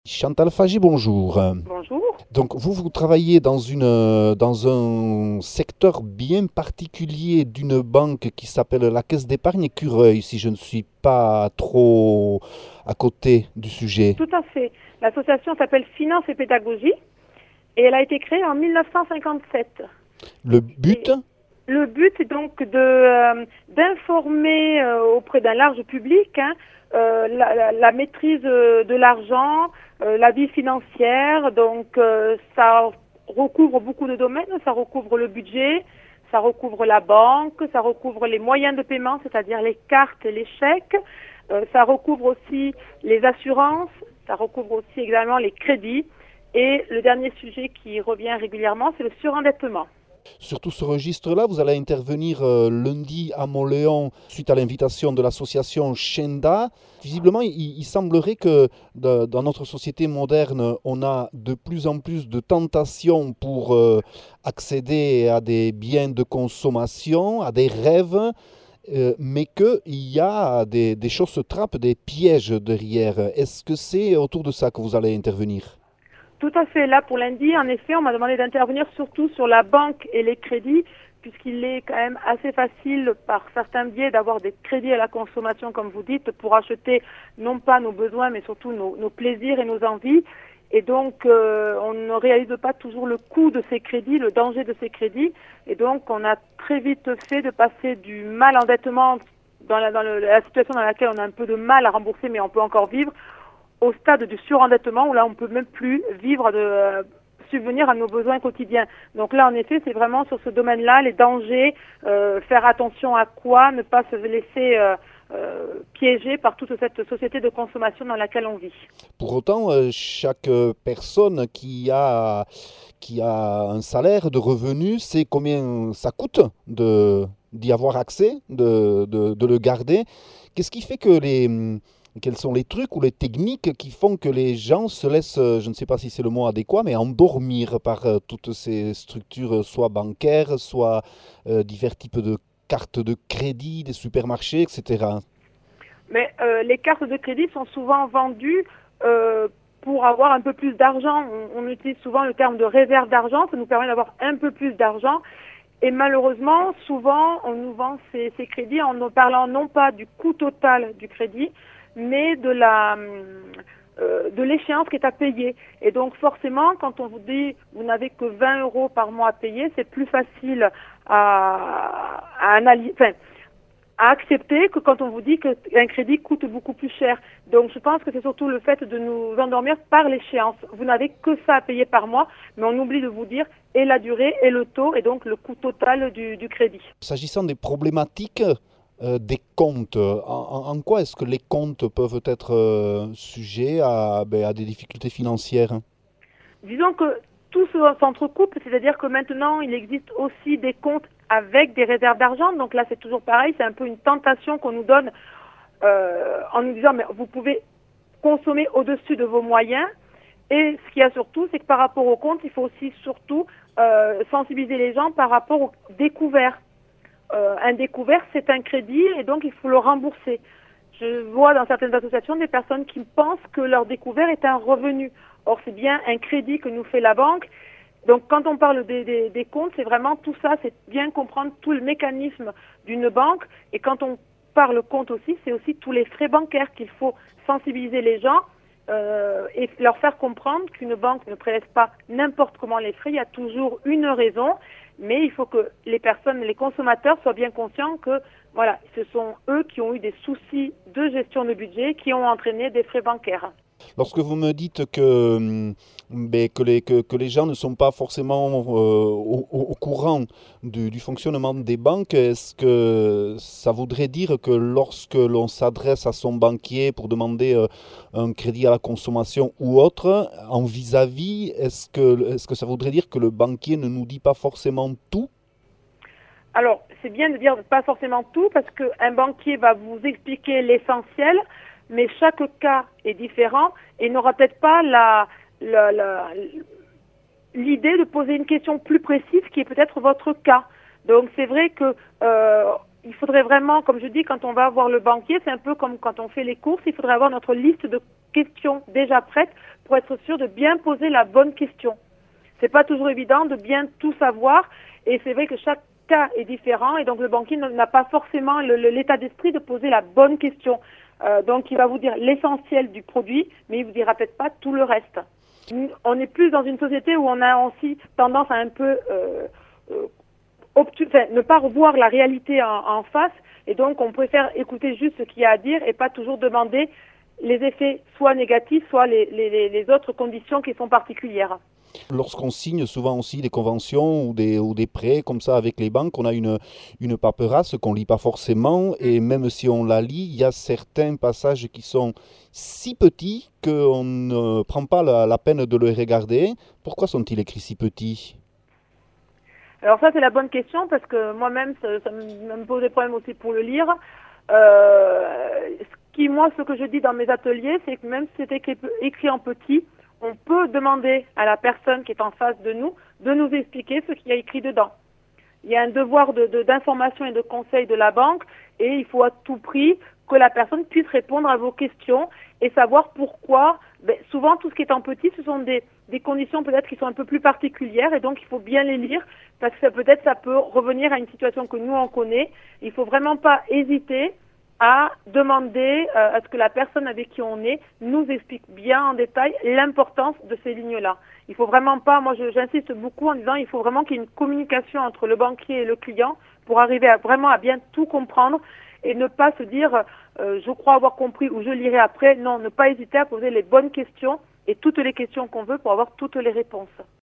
Chantal Fagy, bonjour. Bonjour. Donc vous travaillez dans un secteur bien particulier d'une banque qui s'appelle la Caisse d'épargne Écureuil, si je ne suis pas trop à côté du sujet. Tout à fait. L'association s'appelle Finance et Pédagogie et elle a été créée en 1957. Le but, Et le but est donc d'informer auprès d'un large public la maîtrise de l'argent, la vie financière. Donc ça recouvre beaucoup de domaines. Ça recouvre le budget, ça recouvre la banque, ça recouvre les moyens de paiement, c'est-à-dire les cartes et les chèques. Ça recouvre aussi les assurances, ça recouvre aussi également les crédits. Et le dernier sujet qui revient régulièrement, c'est le surendettement. sur tout ce registre-là, vous allez intervenir lundi à Montléon suite à l'invitation de l'association Shenda. Visiblement, il semblerait que dans notre société moderne, on a de plus en plus de tentations pour accéder à des biens de consommation, à des rêves, mais qu'il y a des choses se trappent, des pièges derrière. Est-ce que c'est autour de ça que vous allez intervenir? Tout à fait. Là, pour lundi, en effet, on m'a demandé d'intervenir surtout sur la banque et les crédits, puisqu'il est quand même assez facile, par certains biais, d'avoir des crédits à la consommation, comme vous dites, pour acheter non pas nos besoins, mais surtout nos plaisirs et nos envies. Et donc, on ne réalise pas toujours le coût de ces crédits, le danger de ces crédits. Et donc, on a très vite fait de passer du mal endettement la situation dans laquelle on a un peu de mal à rembourser, mais on peut encore vivre, au stade du surendettement où là on peut même plus vivre subvenir à nos besoins quotidiens. Donc là en effet c'est vraiment sur ce domaine-là les dangers, faire attention à quoi, ne pas se laisser piéger par toute cette société de consommation dans laquelle on vit. Pour autant, chaque personne qui a un salaire de revenus sait combien ça coûte d'y avoir accès, de le garder. Qu'est-ce qui fait que quels sont les trucs ou les techniques qui font que les gens se laissent, je ne sais pas si c'est le mot adéquat, mais endormir par toutes ces structures, soit bancaires, soit divers types de cartes de crédit, des supermarchés, etc. Mais les cartes de crédit sont souvent vendues pour avoir un peu plus d'argent. On utilise souvent le terme de réserve d'argent, ça nous permet d'avoir un peu plus d'argent. Et malheureusement, souvent, on nous vend ces crédits en ne parlant non pas du coût total du crédit, mais de l'échéance qui est à payer. Et donc forcément, quand on vous dit vous n'avez que 20 euros par mois à payer, c'est plus facile à accepter que quand on vous dit qu'un crédit coûte beaucoup plus cher. Donc je pense que c'est surtout le fait de nous endormir par l'échéance. Vous n'avez que ça à payer par mois, mais on oublie de vous dire et la durée et le taux et donc le coût total du crédit. S'agissant des problématiques des comptes, en quoi est-ce que les comptes peuvent être sujets à des difficultés financières? Disons que tout s'entrecoupe, c'est-à-dire que maintenant, il existe aussi des comptes avec des réserves d'argent. Donc là, c'est toujours pareil, c'est un peu une tentation qu'on nous donne en nous disant, mais vous pouvez consommer au-dessus de vos moyens. Et ce qu'il y a surtout, c'est que par rapport aux comptes, il faut aussi surtout sensibiliser les gens par rapport aux découverts. Un découvert, c'est un crédit et donc il faut le rembourser. Je vois dans certaines associations des personnes qui pensent que leur découvert est un revenu. Or, c'est bien un crédit que nous fait la banque. Donc, quand on parle des comptes, c'est vraiment tout ça, c'est bien comprendre tout le mécanisme d'une banque. Et quand on parle compte aussi, c'est aussi tous les frais bancaires qu'il faut sensibiliser les gens et leur faire comprendre qu'une banque ne prélève pas n'importe comment les frais. Il y a toujours une raison, mais il faut que les personnes, les consommateurs soient bien conscients que voilà, ce sont eux qui ont eu des soucis de gestion de budget qui ont entraîné des frais bancaires. Lorsque vous me dites que, que les gens ne sont pas forcément au courant du fonctionnement des banques, est-ce que ça voudrait dire que lorsque l'on s'adresse à son banquier pour demander un crédit à la consommation ou autre, en vis-à-vis, est-ce que ça voudrait dire que le banquier ne nous dit pas forcément tout? Alors, c'est bien de dire pas forcément tout parce qu'un banquier va vous expliquer l'essentiel, mais chaque cas est différent et n'aura peut-être pas la, la, l'idée de poser une question plus précise qui est peut-être votre cas. Donc c'est vrai que il faudrait vraiment, comme je dis, quand on va voir le banquier, c'est un peu comme quand on fait les courses, il faudrait avoir notre liste de questions déjà prêtes pour être sûr de bien poser la bonne question. C'est pas toujours évident de bien tout savoir, et c'est vrai que chaque cas est différent, et donc le banquier n'a pas forcément l'état d'esprit de poser la bonne question. Donc il va vous dire l'essentiel du produit, mais il vous dira peut-être pas tout le reste. On est plus dans une société où on a aussi tendance à un peu ne pas revoir la réalité en face, et donc on préfère écouter juste ce qu'il y a à dire et pas toujours demander les effets soit négatifs, soit les autres conditions qui sont particulières. Lorsqu'on signe souvent aussi des conventions ou des prêts comme ça avec les banques, on a une paperasse qu'on ne lit pas forcément et même si on la lit, il y a certains passages qui sont si petits qu'on ne prend pas la peine de les regarder. Pourquoi sont-ils écrits si petits? Alors ça, c'est la bonne question parce que moi-même, ça me pose des problèmes aussi pour le lire. Ce que je dis dans mes ateliers, c'est que même si c'est écrit en petit, on peut demander à la personne qui est en face de nous expliquer ce qu'il y a écrit dedans. Il y a un devoir d'information et de conseil de la banque et il faut à tout prix que la personne puisse répondre à vos questions et savoir pourquoi. Souvent, tout ce qui est en petit, ce sont des conditions peut-être qui sont un peu plus particulières et donc il faut bien les lire parce que peut-être ça peut revenir à une situation que nous on connaît. Il ne faut vraiment pas hésiter à demander à ce que la personne avec qui on est nous explique bien en détail l'importance de ces lignes-là. Il faut vraiment pas, moi j'insiste beaucoup en disant il faut vraiment qu'il y ait une communication entre le banquier et le client pour arriver vraiment à bien tout comprendre et ne pas se dire je crois avoir compris ou je lirai après. Non, ne pas hésiter à poser les bonnes questions et toutes les questions qu'on veut pour avoir toutes les réponses.